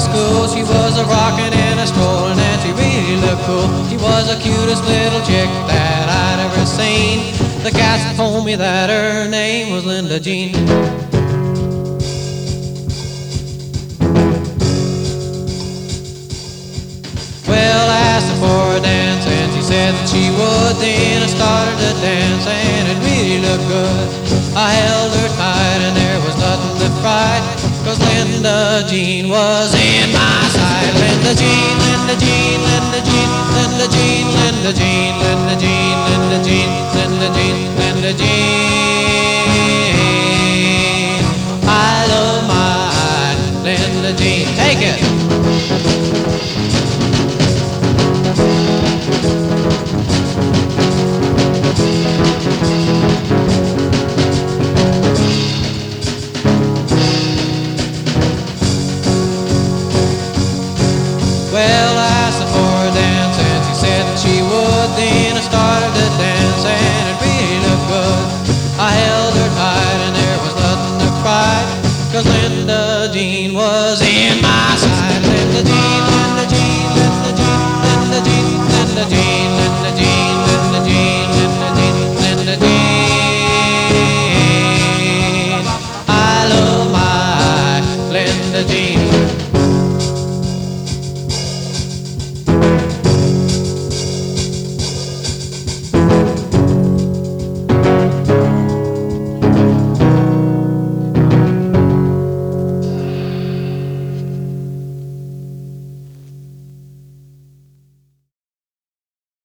school. She was a rockin' and a strollin', and she really looked cool. She was the cutest little chick that I'd ever seen. The cats told me that her name was Linda Jean. Well, I asked her for a dance, and she said that she would. Then I started to dance, and it really looked good. I held her tight, and there was nothing to fright, 'cause Linda Jean was in my sight. Linda Jean, Linda Jean, Linda Jean, Linda Jean, Linda Jean, Linda Jean, Linda Jean.